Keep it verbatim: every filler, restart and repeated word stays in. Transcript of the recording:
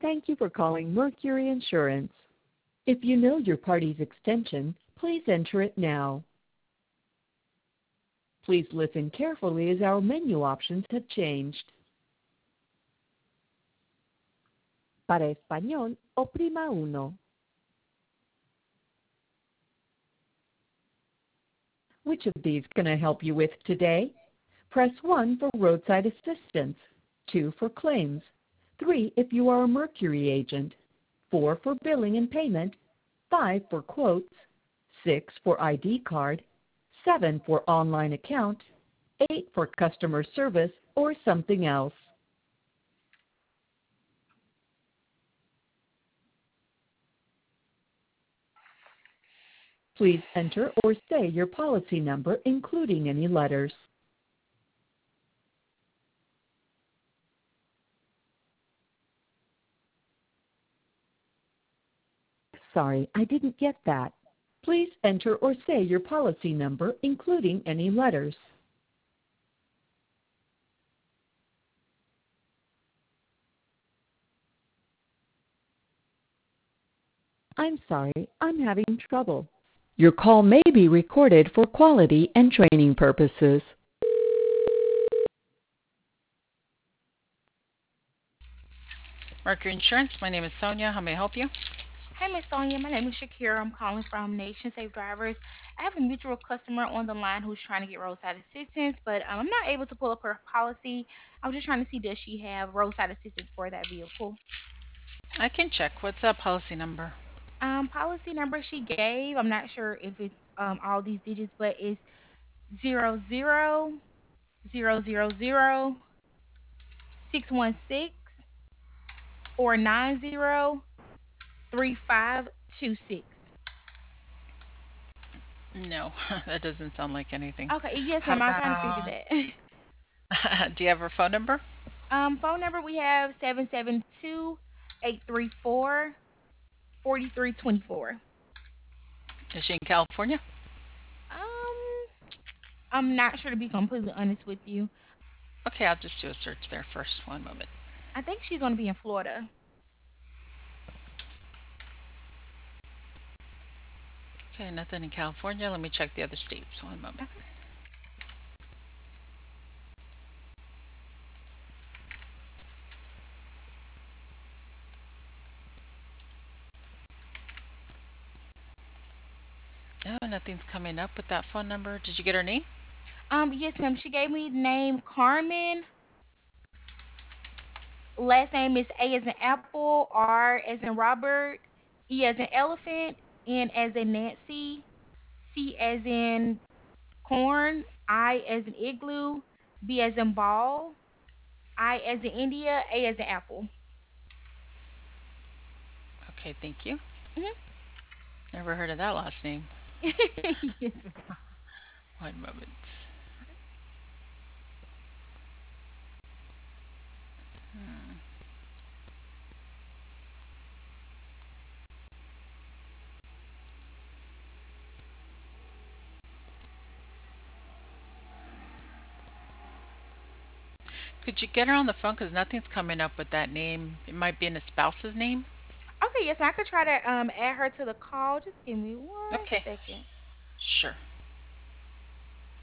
Thank you for calling Mercury Insurance. If you know your party's extension, please enter it now. Please listen carefully as our menu options have changed. Para español, oprima uno. Which of these can I help you with today? Press one for roadside assistance, two for claims, three if you are a Mercury agent, four for billing and payment, five for quotes, six for I D card, seven for online account, eight for customer service, or something else. Please enter or say your policy number, including any letters. Sorry, I didn't get that. Please enter or say your policy number, including any letters. I'm sorry, I'm having trouble. Your call may be recorded for quality and training purposes. Mercury Insurance, my name is Sonia. How may I help you? Hi, Miss Sonia. My name is Shakira. I'm calling from Nation Safe Drivers. I have a mutual customer on the line who's trying to get roadside assistance, but um, I'm not able to pull up her policy. I was just trying to see does she have roadside assistance for that vehicle. I can check. What's that policy number? Um, policy number she gave. I'm not sure if it's um all these digits, but it's zero zero zero zero zero six one six four nine zero three five two six. No, that doesn't sound like anything. Okay, yes, How ma'am. I was trying to figure about, that. do you have her phone number? Um, phone number we have seven seven two eight three four four three two four. Is she in California? Um, I'm not sure to be completely honest with you. Okay, I'll just do a search there first. One moment. I think she's gonna be in Florida. Okay, nothing in California. Let me check the other states. One moment. Okay. No, nothing's coming up with that phone number. Did you get her name? Um, yes, ma'am. She gave me the name Carmen. Last name is A as in apple, R as in Robert, E as in elephant, N as in Nancy, C as in corn, I as in igloo, B as in ball, I as in India, A as in apple. Okay, thank you. Hmm. Never heard of that last name. Yes. One moment. Could you get her on the phone? Because nothing's coming up with that name. It might be in a spouse's name. Okay, yes, I could try to um add her to the call. Just give me one Okay, second. sure.